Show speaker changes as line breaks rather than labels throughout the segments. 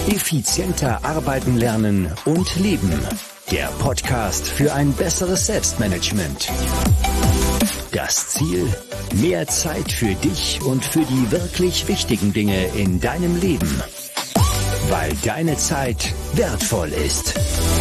Effizienter arbeiten, lernen und leben. Der Podcast für ein besseres Selbstmanagement. Das Ziel: mehr Zeit für dich und für die wirklich wichtigen Dinge in deinem Leben. Weil deine Zeit wertvoll ist.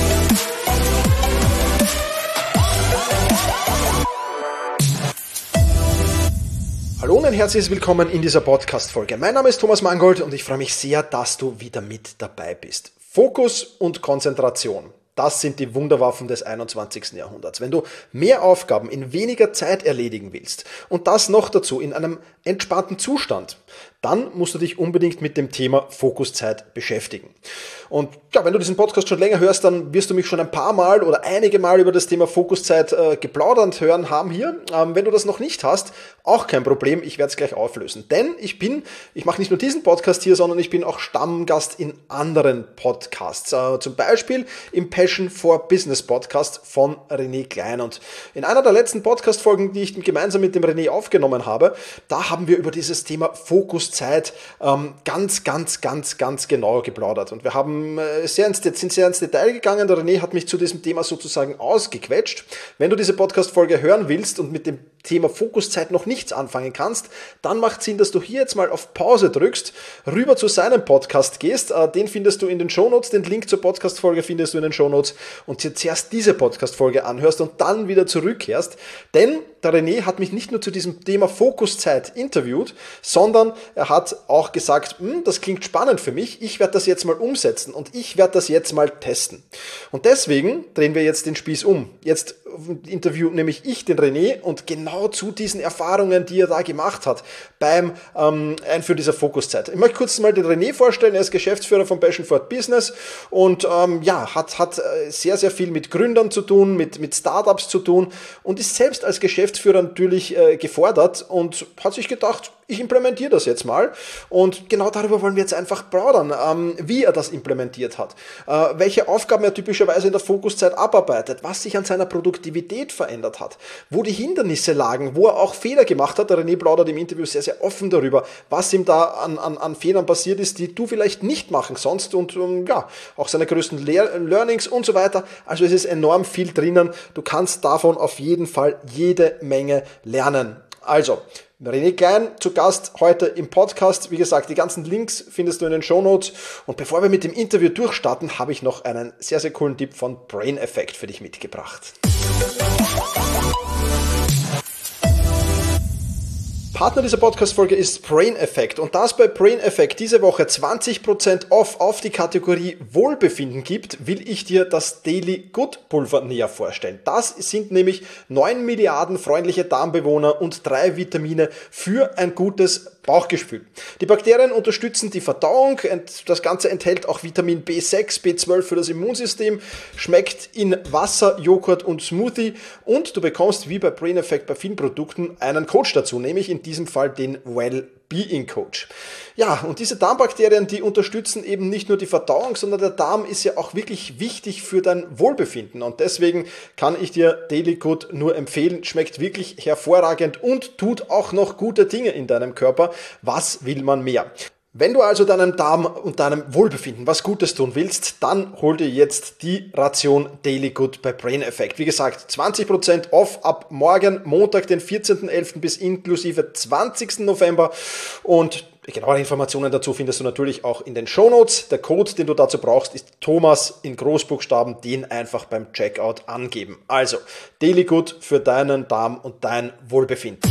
Hallo und ein herzliches Willkommen in dieser Podcast-Folge. Mein Name ist Thomas Mangold und ich freue mich sehr, dass du wieder mit dabei bist. Fokus und Konzentration. Das sind die Wunderwaffen des 21. Jahrhunderts. Wenn du mehr Aufgaben in weniger Zeit erledigen willst und das noch dazu in einem entspannten Zustand, dann musst du dich unbedingt mit dem Thema Fokuszeit beschäftigen. Und ja, wenn du diesen Podcast schon länger hörst, dann wirst du mich schon ein paar Mal oder einige Mal über das Thema Fokuszeit geplaudert hören haben hier. Wenn du das noch nicht hast, auch kein Problem, ich werde es gleich auflösen. Denn ich mache nicht nur diesen Podcast hier, sondern ich bin auch Stammgast in anderen Podcasts. Zum Beispiel im Passion for Business Podcast von René Klein. Und in einer der letzten Podcast-Folgen, die ich gemeinsam mit dem René aufgenommen habe, da haben wir über dieses Thema Fokuszeit ganz genau geplaudert. Und wir sind sehr ins Detail gegangen. Der René hat mich zu diesem Thema sozusagen ausgequetscht. Wenn du diese Podcast-Folge hören willst und mit dem Thema Fokuszeit noch nichts anfangen kannst, dann macht Sinn, dass du hier jetzt mal auf Pause drückst, rüber zu seinem Podcast gehst. Den findest du in den Shownotes. Den Link zur Podcast-Folge findest du in den Shownotes und dir zuerst diese Podcast-Folge anhörst und dann wieder zurückkehrst. Denn der René hat mich nicht nur zu diesem Thema Fokuszeit interviewt, sondern er hat auch gesagt, das klingt spannend für mich, ich werde das jetzt mal umsetzen und ich werde das jetzt mal testen. Und deswegen drehen wir jetzt den Spieß um. Jetzt interview nämlich ich den René und genau zu diesen Erfahrungen, die er da gemacht hat beim Einführen dieser Fokuszeit. Ich möchte kurz mal den René vorstellen. Er ist Geschäftsführer von Passion for Business und hat sehr viel mit Gründern zu tun, mit Startups zu tun und ist selbst als Geschäftsführer natürlich gefordert und hat sich gedacht, ich implementiere das jetzt mal und genau darüber wollen wir jetzt einfach plaudern, wie er das implementiert hat, welche Aufgaben er typischerweise in der Fokuszeit abarbeitet, was sich an seiner Produktivität verändert hat, wo die Hindernisse lagen, wo er auch Fehler gemacht hat. Der René plaudert im Interview sehr offen darüber, was ihm da an Fehlern passiert ist, die du vielleicht nicht machen sonst und auch seine größten Learnings und so weiter. Also es ist enorm viel drinnen. Du kannst davon auf jeden Fall jede Menge lernen. Also, René Klein zu Gast heute im Podcast. Wie gesagt, die ganzen Links findest du in den Shownotes. Und bevor wir mit dem Interview durchstarten, habe ich noch einen sehr coolen Tipp von Brain Effect für dich mitgebracht. Partner dieser Podcast-Folge ist Brain Effect und da es bei Brain Effect diese Woche 20% off auf die Kategorie Wohlbefinden gibt, will ich dir das Daily Good Pulver näher vorstellen. Das sind nämlich 9 Milliarden freundliche Darmbewohner und 3 Vitamine für ein gutes Bauchgefühl. Die Bakterien unterstützen die Verdauung, das Ganze enthält auch Vitamin B6, B12 für das Immunsystem, schmeckt in Wasser, Joghurt und Smoothie und du bekommst wie bei Brain Effect bei vielen Produkten einen Coach dazu, nämlich in diesem Fall den Well-Being Coach. Ja, und diese Darmbakterien, die unterstützen eben nicht nur die Verdauung, sondern der Darm ist ja auch wirklich wichtig für dein Wohlbefinden und deswegen kann ich dir Daily Good nur empfehlen, schmeckt wirklich hervorragend und tut auch noch gute Dinge in deinem Körper. Was will man mehr? Wenn du also deinem Darm und deinem Wohlbefinden was Gutes tun willst, dann hol dir jetzt die Ration Daily Good bei Brain Effect. Wie gesagt, 20% off ab morgen, Montag, den 14.11. bis inklusive 20. November und genauere Informationen dazu findest du natürlich auch in den Shownotes. Der Code, den du dazu brauchst, ist Thomas in Großbuchstaben, den einfach beim Checkout angeben. Also, Daily Good für deinen Darm und dein Wohlbefinden.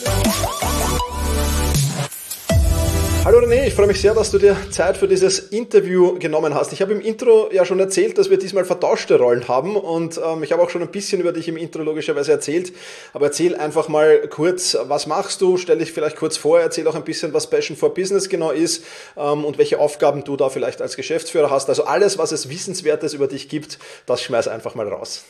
Hallo René, ich freue mich sehr, dass du dir Zeit für dieses Interview genommen hast. Ich habe im Intro ja schon erzählt, dass wir diesmal vertauschte Rollen haben und ich habe auch schon ein bisschen über dich im Intro logischerweise erzählt, aber erzähl einfach mal kurz, was machst du, stell dich vielleicht kurz vor, erzähl auch ein bisschen, was Passion for Business genau ist und welche Aufgaben du da vielleicht als Geschäftsführer hast. Also alles, was es Wissenswertes über dich gibt, das schmeiß einfach mal raus.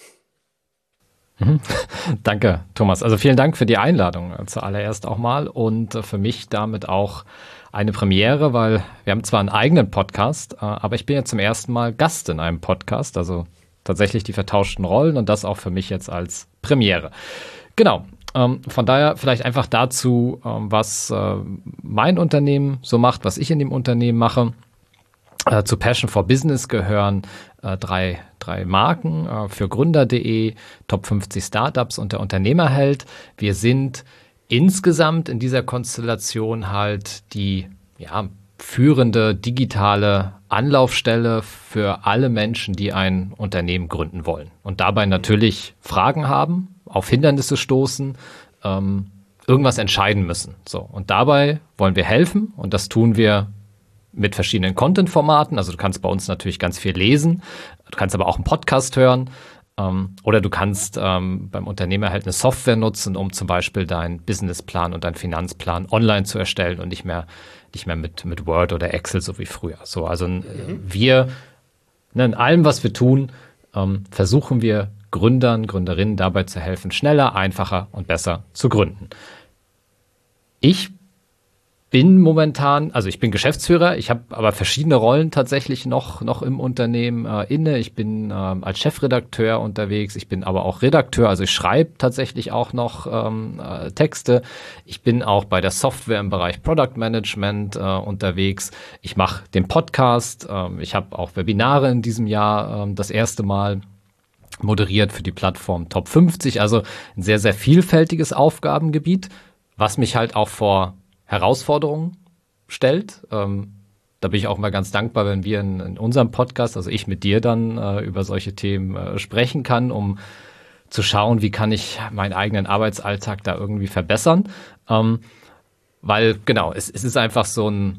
Danke, Thomas. Also vielen Dank für die Einladung zuallererst auch mal und für mich damit auch eine Premiere, weil wir haben zwar einen eigenen Podcast, aber ich bin ja zum ersten Mal Gast in einem Podcast, also tatsächlich die vertauschten Rollen und das auch für mich jetzt als Premiere. Genau, von daher vielleicht einfach dazu, was mein Unternehmen so macht, was ich in dem Unternehmen mache. Zu Passion for Business gehören drei Marken für Gründer.de, Top 50 Startups und der Unternehmerheld. Wir sind insgesamt in dieser Konstellation halt die führende digitale Anlaufstelle für alle Menschen, die ein Unternehmen gründen wollen und dabei natürlich Fragen haben, auf Hindernisse stoßen, irgendwas entscheiden müssen. So, und dabei wollen wir helfen und das tun wir mit verschiedenen Content-Formaten. Also du kannst bei uns natürlich ganz viel lesen, du kannst aber auch einen Podcast hören oder du kannst beim Unternehmer halt eine Software nutzen, um zum Beispiel deinen Businessplan und deinen Finanzplan online zu erstellen und nicht mehr mit Word oder Excel so wie früher. So, also wir, in allem, was wir tun, versuchen wir Gründern, Gründerinnen dabei zu helfen, schneller, einfacher und besser zu gründen. Ich bin momentan, also ich bin Geschäftsführer, ich habe aber verschiedene Rollen tatsächlich noch im Unternehmen inne. Ich bin als Chefredakteur unterwegs, ich bin aber auch Redakteur, also ich schreibe tatsächlich auch noch Texte. Ich bin auch bei der Software im Bereich Product Management unterwegs. Ich mache den Podcast, ich habe auch Webinare in diesem Jahr das erste Mal moderiert für die Plattform Top 50, also ein sehr, sehr vielfältiges Aufgabengebiet, was mich halt auch vor Herausforderungen stellt. Da bin ich auch mal ganz dankbar, wenn wir in unserem Podcast, also ich mit dir dann über solche Themen sprechen kann, um zu schauen, wie kann ich meinen eigenen Arbeitsalltag da irgendwie verbessern. Weil genau, es ist einfach so eine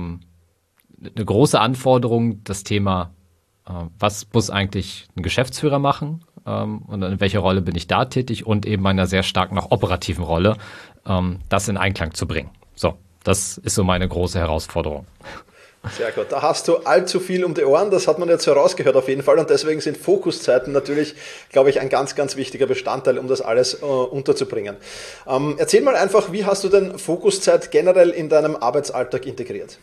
große Anforderung, das Thema, was muss eigentlich ein Geschäftsführer machen und in welcher Rolle bin ich da tätig und eben einer sehr stark noch operativen Rolle, das in Einklang zu bringen. So, das ist so meine große Herausforderung.
Sehr gut, da hast du allzu viel um die Ohren, das hat man jetzt herausgehört auf jeden Fall und deswegen sind Fokuszeiten natürlich, glaube ich, ein ganz, ganz wichtiger Bestandteil, um das alles unterzubringen. Erzähl mal einfach, wie hast du denn Fokuszeit generell in deinem Arbeitsalltag integriert?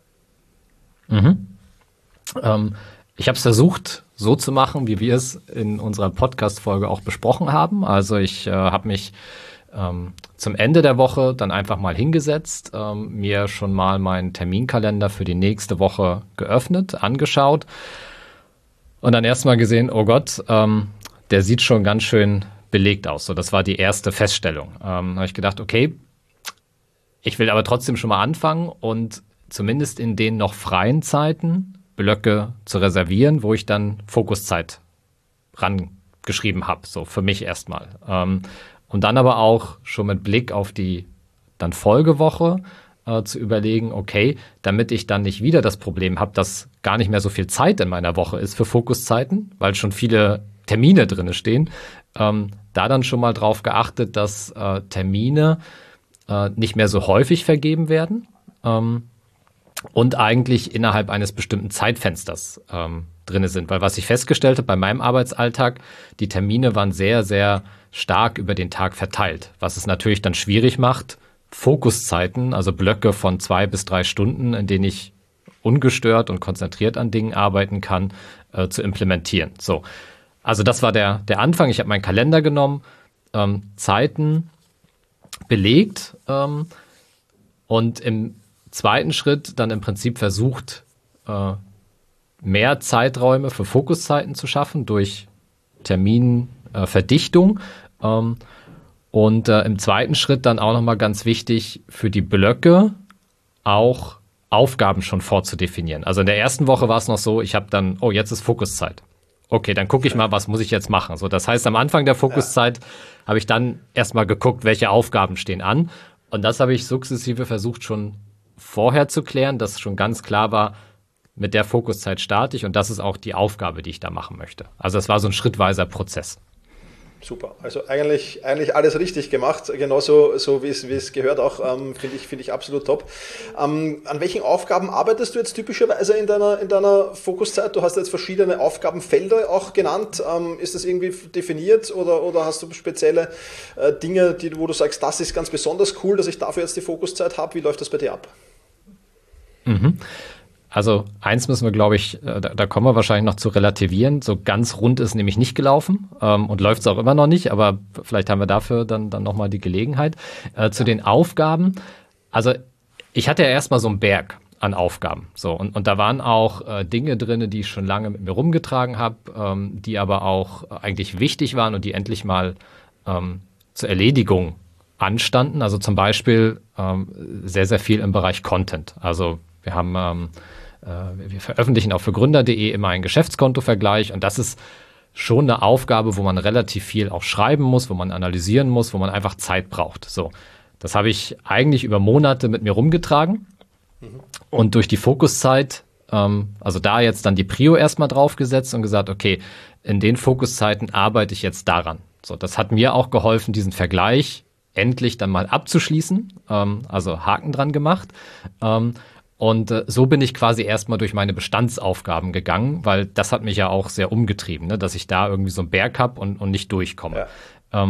Ich habe es versucht, so zu machen, wie wir es in unserer Podcast-Folge auch besprochen haben. Also ich habe mich zum Ende der Woche dann einfach mal hingesetzt, mir schon mal meinen Terminkalender für die nächste Woche geöffnet, angeschaut und dann erstmal gesehen, oh Gott, der sieht schon ganz schön belegt aus. So, das war die erste Feststellung. Habe ich gedacht, okay, ich will aber trotzdem schon mal anfangen und zumindest in den noch freien Zeiten Blöcke zu reservieren, wo ich dann Fokuszeit rangeschrieben habe, so für mich erstmal. Und dann aber auch schon mit Blick auf die dann Folgewoche zu überlegen, okay, damit ich dann nicht wieder das Problem habe, dass gar nicht mehr so viel Zeit in meiner Woche ist für Fokuszeiten, weil schon viele Termine drin stehen, da dann schon mal drauf geachtet, dass Termine nicht mehr so häufig vergeben werden und eigentlich innerhalb eines bestimmten Zeitfensters drin sind. Weil was ich festgestellt habe bei meinem Arbeitsalltag, die Termine waren sehr, sehr stark über den Tag verteilt, was es natürlich dann schwierig macht, Fokuszeiten, also Blöcke von 2 bis 3 Stunden, in denen ich ungestört und konzentriert an Dingen arbeiten kann, zu implementieren. So, also das war der Anfang. Ich habe meinen Kalender genommen, Zeiten belegt und im zweiten Schritt dann im Prinzip versucht, mehr Zeiträume für Fokuszeiten zu schaffen durch Terminverdichtung. Und im zweiten Schritt dann auch nochmal ganz wichtig, für die Blöcke auch Aufgaben schon vorzudefinieren. Also in der ersten Woche war es noch so, ich habe dann, oh, jetzt ist Fokuszeit. Okay, dann gucke ich mal, was muss ich jetzt machen. So, das heißt, am Anfang der Fokuszeit habe ich dann erstmal geguckt, welche Aufgaben stehen an. Und das habe ich sukzessive versucht schon vorher zu klären, dass schon ganz klar war, mit der Fokuszeit starte ich und das ist auch die Aufgabe, die ich da machen möchte. Also es war so ein schrittweiser Prozess.
Super, also eigentlich alles richtig gemacht, genauso so wie es gehört auch, finde ich absolut top. An welchen Aufgaben arbeitest du jetzt typischerweise in deiner Fokuszeit? Du hast jetzt verschiedene Aufgabenfelder auch genannt. Ist das irgendwie definiert oder hast du spezielle Dinge, wo du sagst, das ist ganz besonders cool, dass ich dafür jetzt die Fokuszeit habe? Wie läuft das bei dir ab?
Also eins müssen wir, glaube ich, da kommen wir wahrscheinlich noch zu relativieren. So ganz rund ist nämlich nicht gelaufen und läuft es auch immer noch nicht, aber vielleicht haben wir dafür dann nochmal die Gelegenheit. Zu den Aufgaben, also ich hatte ja erstmal so einen Berg an Aufgaben. So, und da waren auch Dinge drin, die ich schon lange mit mir rumgetragen habe, die aber auch eigentlich wichtig waren und die endlich mal zur Erledigung anstanden. Also zum Beispiel sehr, sehr viel im Bereich Content. Also wir veröffentlichen auch für Gründer.de immer einen Geschäftskontovergleich und das ist schon eine Aufgabe, wo man relativ viel auch schreiben muss, wo man analysieren muss, wo man einfach Zeit braucht. So, das habe ich eigentlich über Monate mit mir rumgetragen und durch die Fokuszeit, also da jetzt dann die Prio erstmal draufgesetzt und gesagt, okay, in den Fokuszeiten arbeite ich jetzt daran. So, das hat mir auch geholfen, diesen Vergleich endlich dann mal abzuschließen, also Haken dran gemacht. Und so bin ich quasi erstmal durch meine Bestandsaufgaben gegangen, weil das hat mich ja auch sehr umgetrieben, ne, dass ich da irgendwie so einen Berg habe und nicht durchkomme. Ja.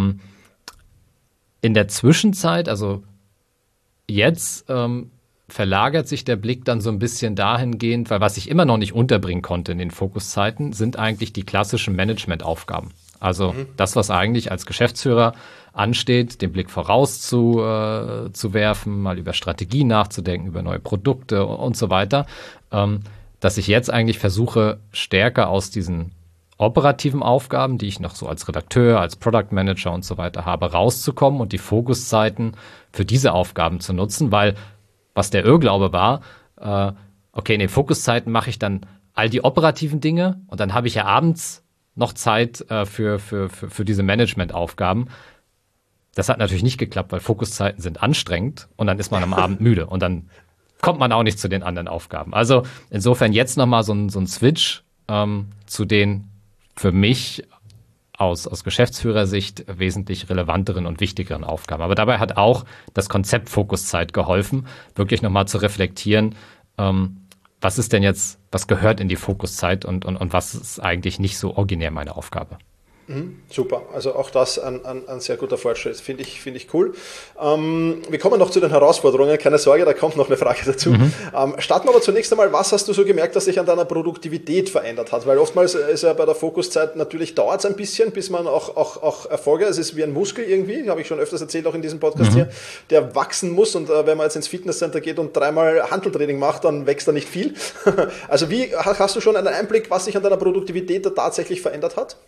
In der Zwischenzeit, also jetzt verlagert sich der Blick dann so ein bisschen dahingehend, weil was ich immer noch nicht unterbringen konnte in den Fokuszeiten, sind eigentlich die klassischen Managementaufgaben. Also das, was eigentlich als Geschäftsführer ansteht, den Blick voraus zu werfen, mal über Strategie nachzudenken, über neue Produkte und so weiter, dass ich jetzt eigentlich versuche, stärker aus diesen operativen Aufgaben, die ich noch so als Redakteur, als Product Manager und so weiter habe, rauszukommen und die Fokuszeiten für diese Aufgaben zu nutzen, weil was der Irrglaube war, okay, in den Fokuszeiten mache ich dann all die operativen Dinge und dann habe ich ja abends noch Zeit für diese Managementaufgaben. Das hat natürlich nicht geklappt, weil Fokuszeiten sind anstrengend und dann ist man am Abend müde und dann kommt man auch nicht zu den anderen Aufgaben. Also insofern jetzt nochmal so ein Switch zu den für mich aus Geschäftsführersicht wesentlich relevanteren und wichtigeren Aufgaben. Aber dabei hat auch das Konzept Fokuszeit geholfen, wirklich nochmal zu reflektieren, was ist denn jetzt, was gehört in die Fokuszeit und was ist eigentlich nicht so originär meine Aufgabe.
Super, also auch das ein sehr guter Fortschritt, finde ich cool. Wir kommen noch zu den Herausforderungen, keine Sorge, da kommt noch eine Frage dazu. Starten wir aber zunächst einmal, was hast du so gemerkt, dass sich an deiner Produktivität verändert hat? Weil oftmals ist ja bei der Fokuszeit, natürlich dauert es ein bisschen, bis man auch Erfolge, es ist wie ein Muskel irgendwie, habe ich schon öfters erzählt, auch in diesem Podcast hier, der wachsen muss und wenn man jetzt ins Fitnesscenter geht und 3-mal Hanteltraining macht, dann wächst da nicht viel. Also wie, hast du schon einen Einblick, was sich an deiner Produktivität da tatsächlich verändert hat?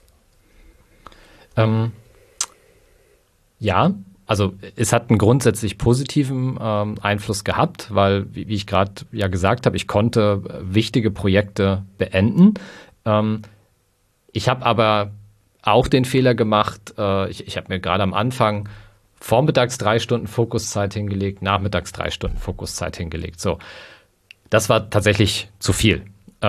Ja, also es hat einen grundsätzlich positiven Einfluss gehabt, weil, wie ich gerade ja gesagt habe, ich konnte wichtige Projekte beenden. Ich habe aber auch den Fehler gemacht, ich habe mir gerade am Anfang vormittags 3 Stunden Fokuszeit hingelegt, nachmittags 3 Stunden Fokuszeit hingelegt. So, das war tatsächlich zu viel.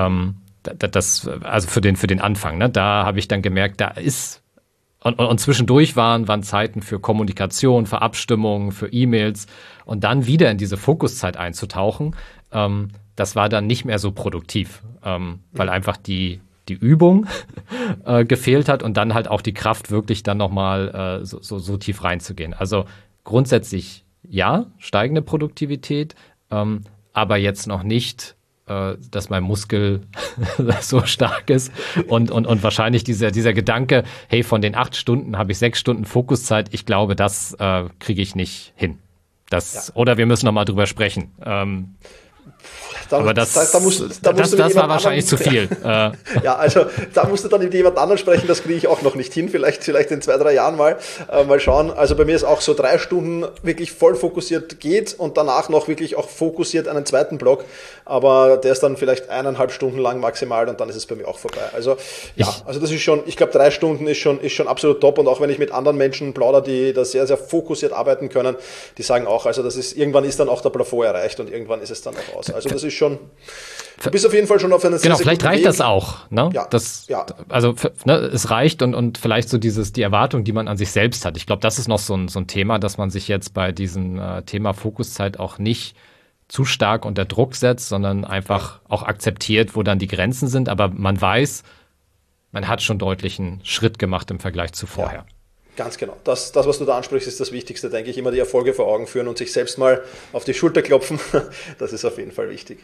Also für den Anfang, ne? Da habe ich dann gemerkt, da ist und zwischendurch waren Zeiten für Kommunikation, für Abstimmungen, für E-Mails und dann wieder in diese Fokuszeit einzutauchen, das war dann nicht mehr so produktiv, weil einfach die Übung gefehlt hat und dann halt auch die Kraft, wirklich dann nochmal so tief reinzugehen. Also grundsätzlich ja, steigende Produktivität, aber jetzt noch nicht, dass mein Muskel so stark ist und wahrscheinlich dieser Gedanke, hey, von den 8 Stunden habe ich 6 Stunden Fokuszeit, ich glaube, das kriege ich nicht hin. Oder wir müssen noch mal drüber sprechen. Aber das war wahrscheinlich zu viel.
Ja, also da musst du dann mit jemand anderem sprechen, das kriege ich auch noch nicht hin, vielleicht in 2-3 Jahren mal schauen. Also bei mir ist auch so 3 Stunden wirklich voll fokussiert geht und danach noch wirklich auch fokussiert einen zweiten Block, aber der ist dann vielleicht 1,5 Stunden lang maximal und dann ist es bei mir auch vorbei. Also ja, also das ist schon, ich glaube 3 Stunden ist schon absolut top und auch wenn ich mit anderen Menschen plaudere, die da sehr, sehr fokussiert arbeiten können, die sagen auch, also irgendwann ist dann auch der Plafond erreicht und irgendwann ist es dann auch aus. Also das ist schon, du bist auf jeden Fall schon auf einer sehr, sehr
vielleicht reicht Weg. Das auch. Ne?
Ja.
Also es reicht und vielleicht so die Erwartung, die man an sich selbst hat. Ich glaube, das ist noch so ein Thema, dass man sich jetzt bei diesem Thema Fokuszeit auch nicht zu stark unter Druck setzt, sondern einfach auch akzeptiert, wo dann die Grenzen sind. Aber man weiß, man hat schon deutlich einen Schritt gemacht im Vergleich zu vorher.
Ja. Ganz genau. Das, was du da ansprichst, ist das Wichtigste, denke ich. Immer die Erfolge vor Augen führen und sich selbst mal auf die Schulter klopfen. Das ist auf jeden Fall wichtig.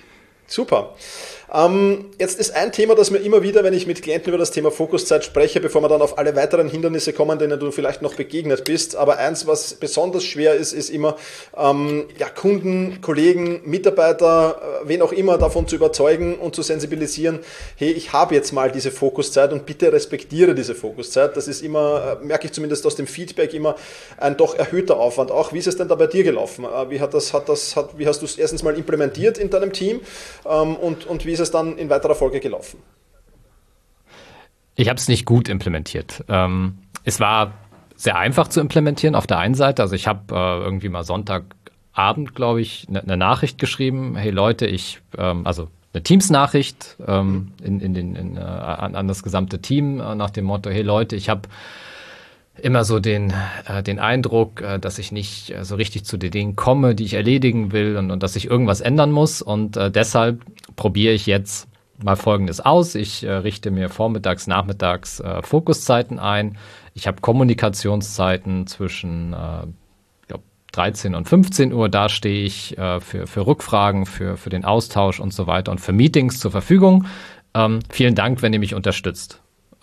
Super. Jetzt ist ein Thema, das mir immer wieder, wenn ich mit Klienten über das Thema Fokuszeit spreche, bevor wir dann auf alle weiteren Hindernisse kommen, denen du vielleicht noch begegnet bist, aber eins, was besonders schwer ist, ist immer Kunden, Kollegen, Mitarbeiter, wen auch immer davon zu überzeugen und zu sensibilisieren, hey, ich habe jetzt mal diese Fokuszeit und bitte respektiere diese Fokuszeit. Das ist immer, merke ich zumindest aus dem Feedback, immer ein doch erhöhter Aufwand. Auch wie ist es denn da bei dir gelaufen? Wie hast du es erstens mal implementiert in deinem Team und wie ist es dann in weiterer Folge gelaufen?
Ich habe es nicht gut implementiert. Es war sehr einfach zu implementieren auf der einen Seite. Also ich habe irgendwie mal Sonntagabend, glaube ich, eine Nachricht geschrieben. Hey Leute, also eine Teams-Nachricht an das gesamte Team nach dem Motto, hey Leute, ich habe immer so den Eindruck, dass ich nicht so richtig zu den Dingen komme, die ich erledigen will und dass ich irgendwas ändern muss. Und deshalb probiere ich jetzt mal Folgendes aus. Ich richte mir vormittags, nachmittags Fokuszeiten ein. Ich habe Kommunikationszeiten zwischen 13 und 15 Uhr. Da stehe ich für Rückfragen, für den Austausch und so weiter und für Meetings zur Verfügung. Vielen Dank, wenn ihr mich unterstützt.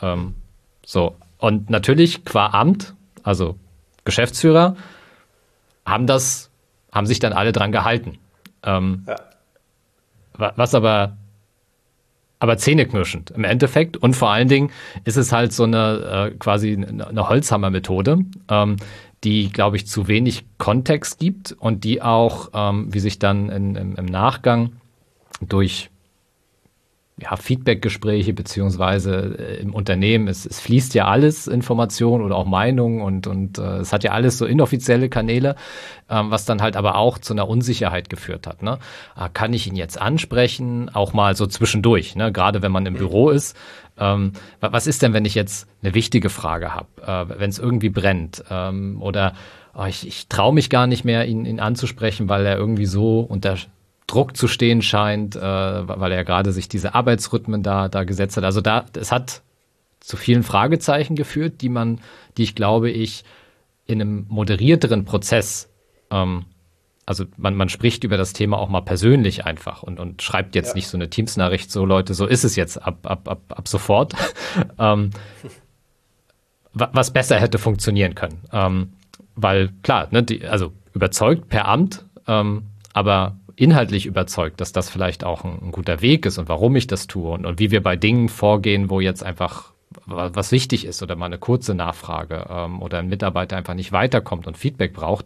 Und natürlich qua Amt, also Geschäftsführer, haben sich dann alle dran gehalten. Was aber zähneknirschend im Endeffekt. Und vor allen Dingen ist es halt so quasi eine Holzhammer-Methode, die, glaube ich, zu wenig Kontext gibt und die auch, wie sich dann im Nachgang durch Feedback-Gespräche beziehungsweise im Unternehmen, es fließt ja alles Information oder auch Meinung und es hat ja alles so inoffizielle Kanäle, was dann halt aber auch zu einer Unsicherheit geführt hat. Ne? Kann ich ihn jetzt ansprechen, auch mal so zwischendurch, ne? Gerade wenn man im Büro ist. Was ist denn, wenn ich jetzt eine wichtige Frage habe, wenn es irgendwie brennt oder ich traue mich gar nicht mehr, ihn anzusprechen, weil er irgendwie so unter Druck zu stehen scheint, weil er gerade sich diese Arbeitsrhythmen da gesetzt hat. Also es hat zu vielen Fragezeichen geführt, die ich glaube, in einem moderierteren Prozess, also man spricht über das Thema auch mal persönlich einfach und schreibt jetzt nicht so eine Teams-Nachricht, so Leute, so ist es jetzt ab sofort, was besser hätte funktionieren können. Weil klar, ne, also überzeugt per Amt, aber inhaltlich überzeugt, dass das vielleicht auch ein guter Weg ist und warum ich das tue und wie wir bei Dingen vorgehen, wo jetzt einfach was wichtig ist oder mal eine kurze Nachfrage oder ein Mitarbeiter einfach nicht weiterkommt und Feedback braucht.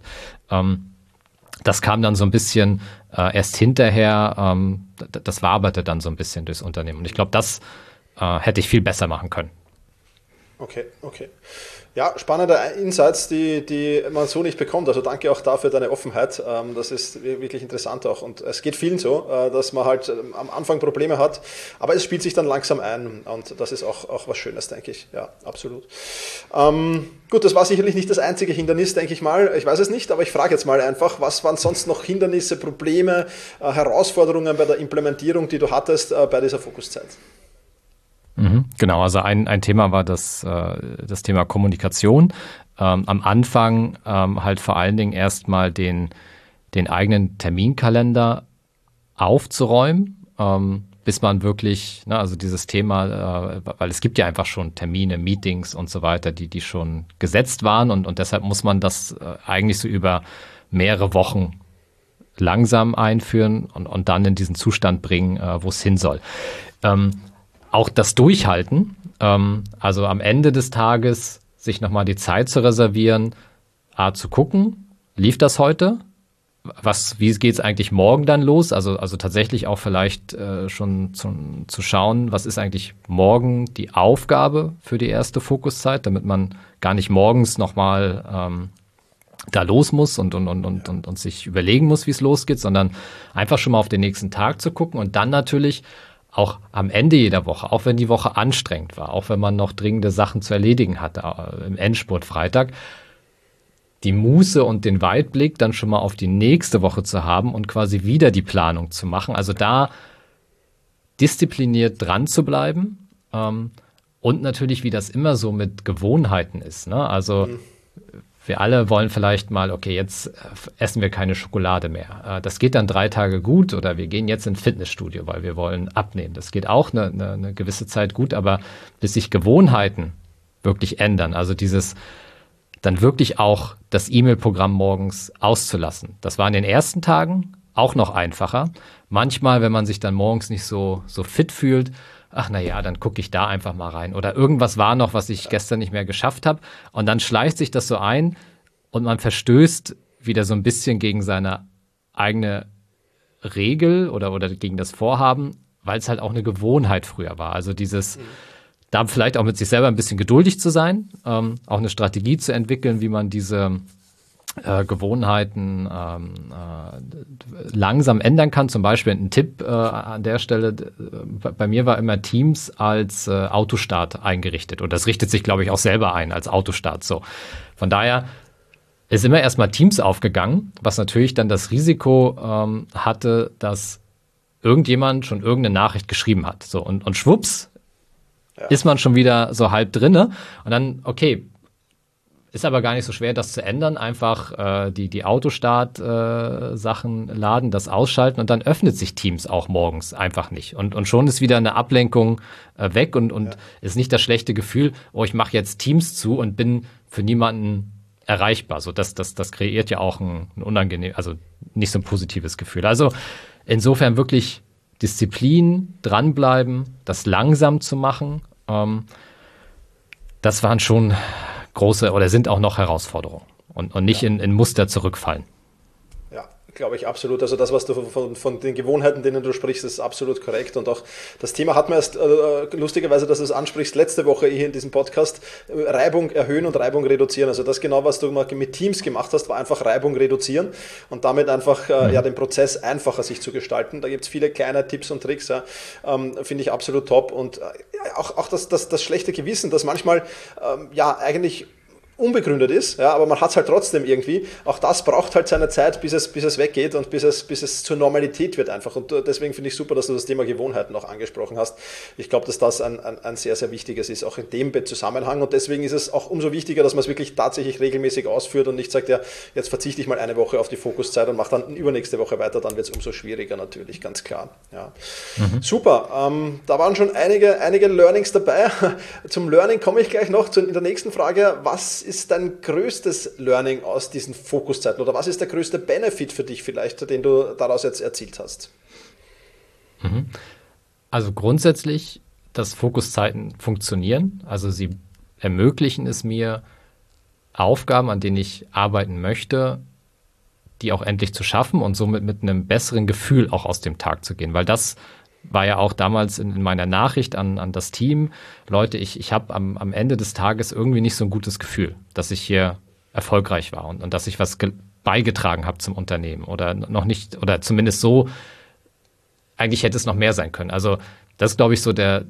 Das kam dann so ein bisschen erst hinterher, das waberte dann so ein bisschen durchs Unternehmen. Und ich glaube, das hätte ich viel besser machen können.
Okay. Ja, spannende Insights, die man so nicht bekommt. Also danke auch dafür deine Offenheit. Das ist wirklich interessant auch. Und es geht vielen so, dass man halt am Anfang Probleme hat, aber es spielt sich dann langsam ein. Und das ist auch was Schönes, denke ich. Ja, absolut. Gut, das war sicherlich nicht das einzige Hindernis, denke ich mal. Ich weiß es nicht, aber ich frage jetzt mal einfach, was waren sonst noch Hindernisse, Probleme, Herausforderungen bei der Implementierung, die du hattest bei dieser Fokuszeit?
Genau, also ein Thema war das Thema Kommunikation. Am Anfang halt vor allen Dingen erstmal den eigenen Terminkalender aufzuräumen, bis man wirklich, also dieses Thema, weil es gibt ja einfach schon Termine, Meetings und so weiter, die schon gesetzt waren und deshalb muss man das eigentlich so über mehrere Wochen langsam einführen und dann in diesen Zustand bringen, wo es hin soll. Auch das Durchhalten, also am Ende des Tages sich nochmal die Zeit zu reservieren, zu gucken, lief das heute? Wie geht es eigentlich morgen dann los? Also tatsächlich auch vielleicht schon zu schauen, was ist eigentlich morgen die Aufgabe für die erste Fokuszeit, damit man gar nicht morgens nochmal da los muss und sich überlegen muss, wie es losgeht, sondern einfach schon mal auf den nächsten Tag zu gucken und dann natürlich auch am Ende jeder Woche, auch wenn die Woche anstrengend war, auch wenn man noch dringende Sachen zu erledigen hatte, im Endspurt Freitag, die Muße und den Weitblick dann schon mal auf die nächste Woche zu haben und quasi wieder die Planung zu machen. Also da diszipliniert dran zu bleiben und natürlich, wie das immer so mit Gewohnheiten ist, ne? Also wir alle wollen vielleicht mal, okay, jetzt essen wir keine Schokolade mehr. Das geht dann 3 Tage gut oder wir gehen jetzt ins Fitnessstudio, weil wir wollen abnehmen. Das geht auch eine gewisse Zeit gut, aber bis sich Gewohnheiten wirklich ändern, also dieses dann wirklich auch das E-Mail-Programm morgens auszulassen. Das war in den ersten Tagen auch noch einfacher. Manchmal, wenn man sich dann morgens nicht so fit fühlt, ach naja, dann gucke ich da einfach mal rein. Oder irgendwas war noch, was ich gestern nicht mehr geschafft habe. Und dann schleicht sich das so ein und man verstößt wieder so ein bisschen gegen seine eigene Regel oder gegen das Vorhaben, weil es halt auch eine Gewohnheit früher war. Also dieses, da vielleicht auch mit sich selber ein bisschen geduldig zu sein, auch eine Strategie zu entwickeln, wie man diese Gewohnheiten langsam ändern kann. Zum Beispiel ein Tipp an der Stelle, bei mir war immer Teams als Autostart eingerichtet und das richtet sich, glaube ich, auch selber ein als Autostart. So. Von daher ist immer erstmal Teams aufgegangen, was natürlich dann das Risiko hatte, dass irgendjemand schon irgendeine Nachricht geschrieben hat. So, und schwupps ist man schon wieder so halb drinne und dann, okay, ist aber gar nicht so schwer, das zu ändern. Einfach die Autostart-Sachen laden, das ausschalten und dann öffnet sich Teams auch morgens einfach nicht. Und schon ist wieder eine Ablenkung weg und ist nicht das schlechte Gefühl, oh, ich mache jetzt Teams zu und bin für niemanden erreichbar. So, das kreiert ja auch ein unangenehm, also nicht so ein positives Gefühl. Also insofern wirklich Disziplin, dranbleiben, das langsam zu machen, das waren schon große oder sind auch noch Herausforderungen und nicht in Muster zurückfallen.
Ja, glaube ich absolut. Also das, was du von den Gewohnheiten, denen du sprichst, ist absolut korrekt. Und auch das Thema hatten wir erst, lustigerweise, dass du es ansprichst, letzte Woche hier in diesem Podcast, Reibung erhöhen und Reibung reduzieren. Also das genau, was du mit Teams gemacht hast, war einfach Reibung reduzieren und damit einfach den Prozess einfacher sich zu gestalten. Da gibt es viele kleine Tipps und Tricks, finde ich absolut top. Und auch das schlechte Gewissen, das manchmal eigentlich unbegründet ist, aber man hat es halt trotzdem irgendwie. Auch das braucht halt seine Zeit, bis es weggeht und bis es zur Normalität wird einfach. Und deswegen finde ich super, dass du das Thema Gewohnheiten noch angesprochen hast. Ich glaube, dass das ein sehr, sehr wichtiges ist, auch in dem Zusammenhang. Und deswegen ist es auch umso wichtiger, dass man es wirklich tatsächlich regelmäßig ausführt und nicht sagt, ja, jetzt verzichte ich mal eine Woche auf die Fokuszeit und mache dann übernächste Woche weiter. Dann wird es umso schwieriger natürlich, ganz klar. Ja. Super, da waren schon einige Learnings dabei. Zum Learning komme ich gleich noch in der nächsten Frage. Was ist dein größtes Learning aus diesen Fokuszeiten oder was ist der größte Benefit für dich vielleicht, den du daraus jetzt erzielt hast?
Also grundsätzlich, dass Fokuszeiten funktionieren. Also sie ermöglichen es mir, Aufgaben, an denen ich arbeiten möchte, die auch endlich zu schaffen und somit mit einem besseren Gefühl auch aus dem Tag zu gehen. Weil das war ja auch damals in meiner Nachricht an das Team, Leute, ich habe am Ende des Tages irgendwie nicht so ein gutes Gefühl, dass ich hier erfolgreich war und dass ich was beigetragen habe zum Unternehmen oder noch nicht, oder zumindest so, eigentlich hätte es noch mehr sein können. Also das ist, glaube ich, so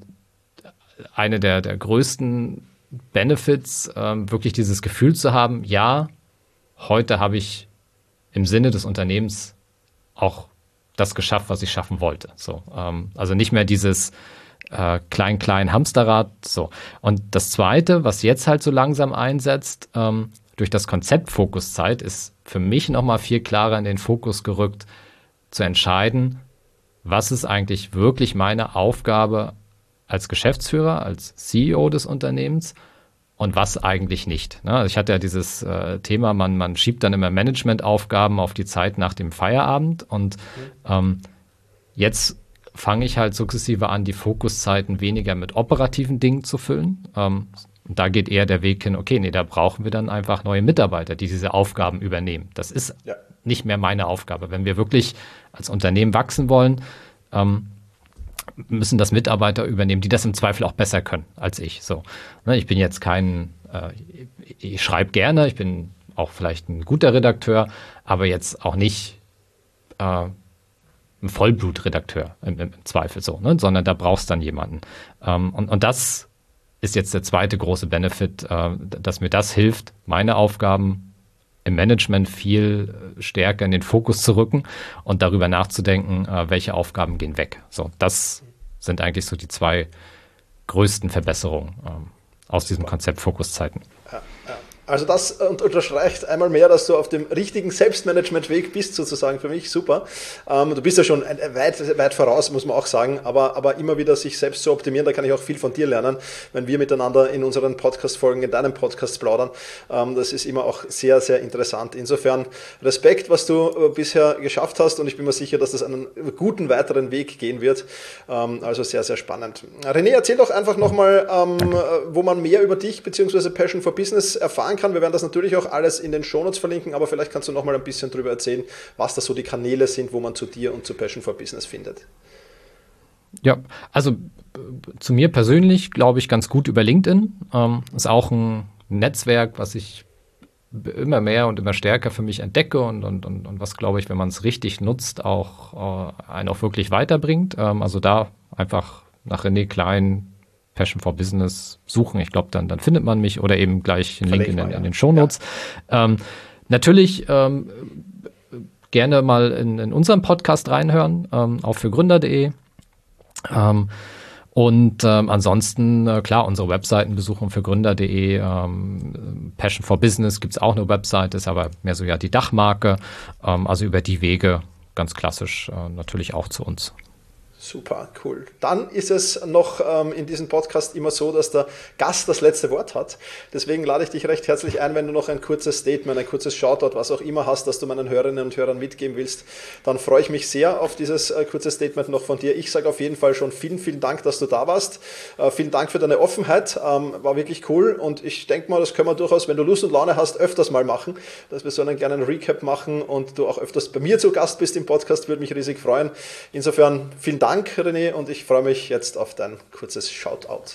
eine der größten Benefits, wirklich dieses Gefühl zu haben, ja, heute habe ich im Sinne des Unternehmens auch das geschafft, was ich schaffen wollte. So, also nicht mehr dieses klein Hamsterrad. So. Und das Zweite, was jetzt halt so langsam einsetzt, durch das Konzept Fokuszeit, ist für mich nochmal viel klarer in den Fokus gerückt, zu entscheiden, was ist eigentlich wirklich meine Aufgabe als Geschäftsführer, als CEO des Unternehmens und was eigentlich nicht. Ne? Ich hatte ja dieses Thema, man schiebt dann immer Managementaufgaben auf die Zeit nach dem Feierabend und jetzt fange ich halt sukzessive an, die Fokuszeiten weniger mit operativen Dingen zu füllen. Und da geht eher der Weg hin, okay, nee, da brauchen wir dann einfach neue Mitarbeiter, die diese Aufgaben übernehmen. Das ist nicht mehr meine Aufgabe. Wenn wir wirklich als Unternehmen wachsen wollen, müssen das Mitarbeiter übernehmen, die das im Zweifel auch besser können als ich. So, ne, ich bin jetzt ich schreibe gerne, ich bin auch vielleicht ein guter Redakteur, aber jetzt auch nicht ein Vollblutredakteur im Zweifel so, ne, sondern da brauchst dann jemanden. Und das ist jetzt der zweite große Benefit, dass mir das hilft, meine Aufgaben im Management viel stärker in den Fokus zu rücken und darüber nachzudenken, welche Aufgaben gehen weg. So, das sind eigentlich so die zwei größten Verbesserungen aus diesem Konzept Fokuszeiten.
Also das unterstreicht einmal mehr, dass du auf dem richtigen Selbstmanagement-Weg bist, sozusagen für mich. Super. Du bist ja schon weit voraus, muss man auch sagen, aber immer wieder sich selbst zu optimieren, da kann ich auch viel von dir lernen, wenn wir miteinander in unseren Podcast-Folgen, in deinem Podcast plaudern. Das ist immer auch sehr, sehr interessant. Insofern Respekt, was du bisher geschafft hast, und ich bin mir sicher, dass das einen guten weiteren Weg gehen wird. Also sehr, sehr spannend. René, erzähl doch einfach nochmal, wo man mehr über dich bzw. Passion for Business erfahren kann. Wir werden das natürlich auch alles in den Shownotes verlinken, aber vielleicht kannst du noch mal ein bisschen darüber erzählen, was da so die Kanäle sind, wo man zu dir und zu Passion for Business findet.
Ja, also zu mir persönlich glaube ich ganz gut über LinkedIn. Ist auch ein Netzwerk, was ich immer mehr und immer stärker für mich entdecke und was, glaube ich, wenn man es richtig nutzt, auch einen auch wirklich weiterbringt. Also da einfach nach René Klein Passion for Business suchen. Ich glaube, dann findet man mich, oder eben gleich einen Link in den Shownotes. Ja. Natürlich gerne mal in unseren Podcast reinhören, auch für gründer.de. Ansonsten, klar, unsere Webseiten besuchen für gründer.de. Passion for Business gibt es auch eine Webseite, ist aber mehr so ja die Dachmarke. Also über die Wege ganz klassisch natürlich auch zu uns.
Super, cool. Dann ist es noch in diesem Podcast immer so, dass der Gast das letzte Wort hat. Deswegen lade ich dich recht herzlich ein, wenn du noch ein kurzes Statement, ein kurzes Shoutout, was auch immer hast, das du meinen Hörerinnen und Hörern mitgeben willst, dann freue ich mich sehr auf dieses kurze Statement noch von dir. Ich sage auf jeden Fall schon vielen, vielen Dank, dass du da warst. Vielen Dank für deine Offenheit. War wirklich cool, und ich denke mal, das können wir durchaus, wenn du Lust und Laune hast, öfters mal machen, dass wir so einen kleinen Recap machen und du auch öfters bei mir zu Gast bist im Podcast, würde mich riesig freuen. Insofern vielen Dank, René, und ich freue mich jetzt auf dein kurzes Shoutout.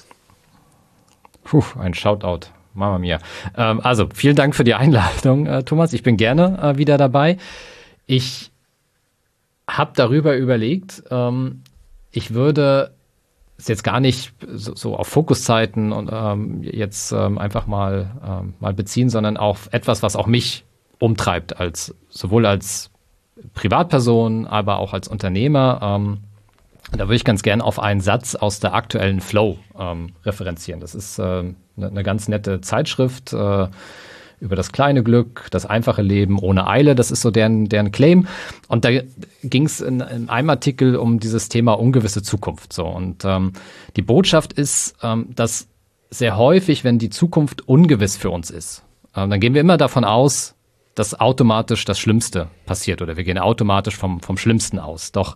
Ein Shoutout, Mama mia. Also vielen Dank für die Einladung, Thomas. Ich bin gerne wieder dabei. Ich habe darüber überlegt, ich würde es jetzt gar nicht so auf Fokuszeiten und jetzt einfach mal beziehen, sondern auf etwas, was auch mich umtreibt, sowohl als Privatperson, aber auch als Unternehmer. Da würde ich ganz gern auf einen Satz aus der aktuellen Flow referenzieren. Das ist eine ganz nette Zeitschrift über das kleine Glück, das einfache Leben ohne Eile. Das ist so deren Claim. Und da ging es in einem Artikel um dieses Thema ungewisse Zukunft. So. Und die Botschaft ist, dass sehr häufig, wenn die Zukunft ungewiss für uns ist, dann gehen wir immer davon aus, dass automatisch das Schlimmste passiert, oder wir gehen automatisch vom Schlimmsten aus. Doch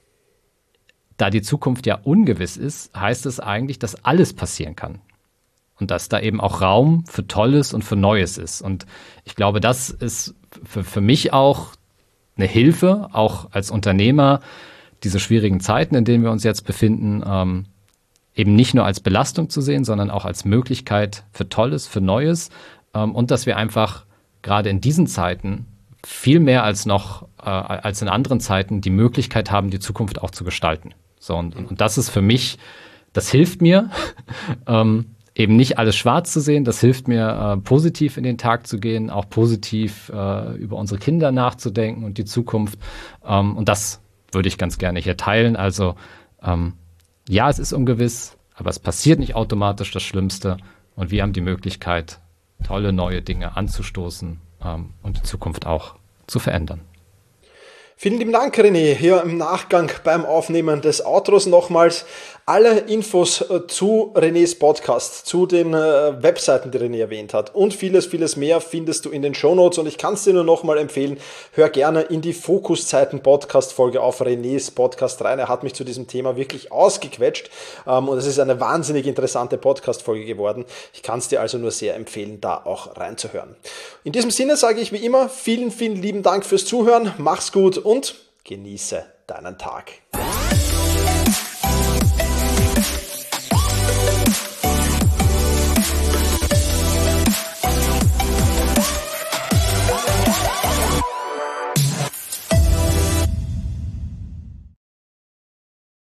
da die Zukunft ja ungewiss ist, heißt es eigentlich, dass alles passieren kann. Und dass da eben auch Raum für Tolles und für Neues ist. Und ich glaube, das ist für mich auch eine Hilfe, auch als Unternehmer, diese schwierigen Zeiten, in denen wir uns jetzt befinden, eben nicht nur als Belastung zu sehen, sondern auch als Möglichkeit für Tolles, für Neues. Und dass wir einfach gerade in diesen Zeiten viel mehr als in anderen Zeiten die Möglichkeit haben, die Zukunft auch zu gestalten. So, und das ist für mich, das hilft mir, eben nicht alles schwarz zu sehen. Das hilft mir, positiv in den Tag zu gehen, auch positiv über unsere Kinder nachzudenken und die Zukunft. Und das würde ich ganz gerne hier teilen. Also ja, es ist ungewiss, aber es passiert nicht automatisch das Schlimmste. Und wir haben die Möglichkeit, tolle neue Dinge anzustoßen und die Zukunft auch zu verändern.
Vielen lieben Dank, René. Hier im Nachgang beim Aufnehmen des Outros nochmals alle Infos zu Renés Podcast, zu den Webseiten, die René erwähnt hat, und vieles, vieles mehr findest du in den Shownotes, und ich kann es dir nur nochmal empfehlen, hör gerne in die Fokuszeiten-Podcast-Folge auf Renés Podcast rein. Er hat mich zu diesem Thema wirklich ausgequetscht, und es ist eine wahnsinnig interessante Podcast-Folge geworden. Ich kann es dir also nur sehr empfehlen, da auch reinzuhören. In diesem Sinne sage ich wie immer vielen, vielen lieben Dank fürs Zuhören, mach's gut und genieße deinen Tag.